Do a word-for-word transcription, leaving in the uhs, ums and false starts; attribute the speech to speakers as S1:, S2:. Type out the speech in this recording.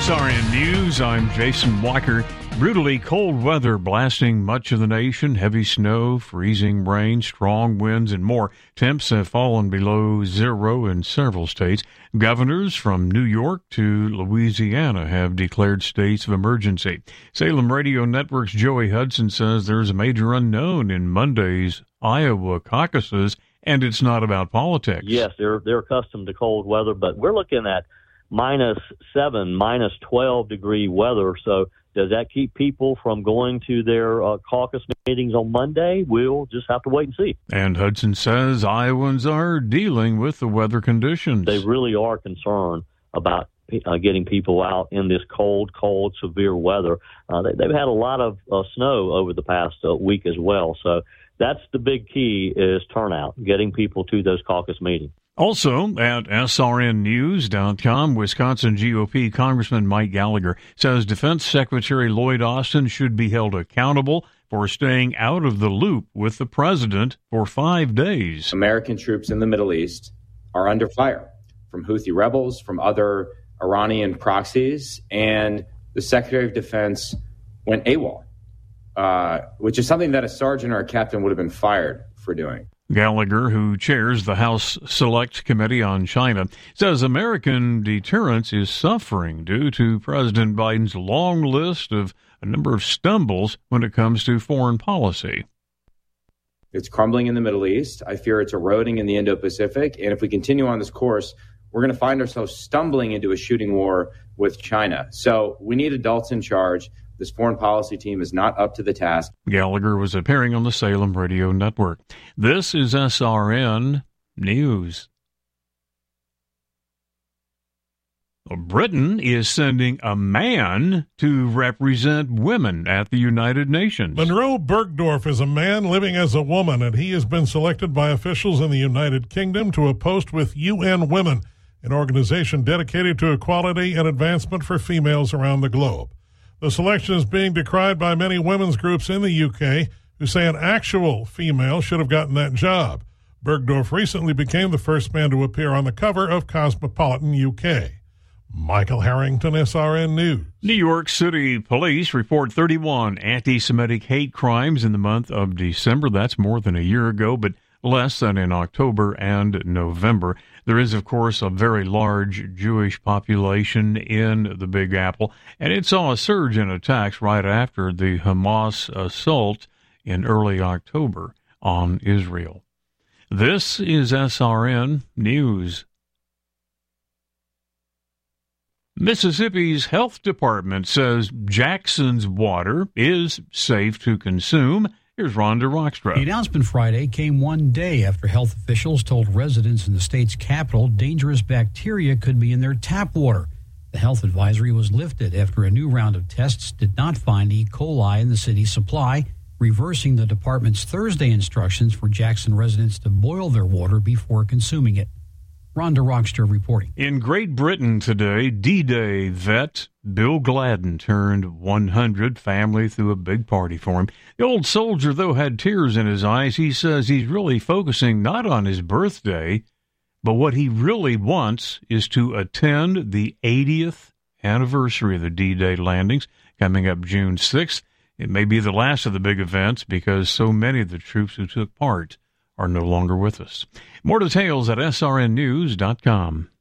S1: S R N News, I'm Jason Walker. Brutally cold weather blasting much of the nation. Heavy snow, freezing rain, strong winds, and more. Temps have fallen below zero in several states. Governors from New York to Louisiana have declared states of emergency. Salem Radio Network's Joey Hudson says there's a major unknown in Monday's Iowa caucuses, and it's not about politics.
S2: Yes, they're they're accustomed to cold weather, but we're looking at minus seven, minus twelve degree weather. So does that keep people from going to their uh, caucus meetings on Monday? We'll just have to wait and see.
S1: And Hudson says Iowans are dealing with the weather conditions.
S2: They really are concerned about uh, getting people out in this cold, cold, severe weather. Uh, they, they've had a lot of uh, snow over the past uh, week as well. So that's the big key is turnout, getting people to those caucus meetings.
S1: Also, at S R N news dot com, Wisconsin G O P Congressman Mike Gallagher says Defense Secretary Lloyd Austin should be held accountable for staying out of the loop with the president for five days.
S3: American troops in the Middle East are under fire from Houthi rebels, from other Iranian proxies, and the Secretary of Defense went AWOL, uh, which is something that a sergeant or a captain would have been fired for doing.
S1: Gallagher, who chairs the House Select Committee on China, says American deterrence is suffering due to President Biden's long list of a number of stumbles when it comes to foreign policy.
S3: It's crumbling in the Middle East. I fear it's eroding in the Indo-Pacific. And if we continue on this course, we're going to find ourselves stumbling into a shooting war with China. So we need adults in charge. This foreign policy team is not up to the task.
S1: Gallagher was appearing on the Salem Radio Network. This is S R N News. Britain is sending a man to represent women at the United Nations.
S4: Monroe Bergdorf is a man living as a woman, and he has been selected by officials in the United Kingdom to a post with U N Women, an organization dedicated to equality and advancement for females around the globe. The selection is being decried by many women's groups in the U K who say an actual female should have gotten that job. Bergdorf recently became the first man to appear on the cover of Cosmopolitan U K. Michael Harrington, S R N News.
S1: New York City police report thirty-one anti-Semitic hate crimes in the month of December. That's more than a year ago, but less than in October and November. There is, of course, a very large Jewish population in the Big Apple, and it saw a surge in attacks right after the Hamas assault in early October on Israel. This is S R N News. Mississippi's health department says Jackson's water is safe to consume. Here's Rhonda Rockstrap.
S5: The announcement Friday came one day after health officials told residents in the state's capital dangerous bacteria could be in their tap water. The health advisory was lifted after a new round of tests did not find E. coli in the city's supply, reversing the department's Thursday instructions for Jackson residents to boil their water before consuming it. Rhonda Rockster reporting.
S1: In Great Britain today, D-Day vet Bill Gladden turned one hundred. Family threw a big party for him. The old soldier, though, had tears in his eyes. He says he's really focusing not on his birthday, but what he really wants is to attend the eightieth anniversary of the D-Day landings coming up June sixth. It may be the last of the big events because so many of the troops who took part are no longer with us. More details at S R N news dot com.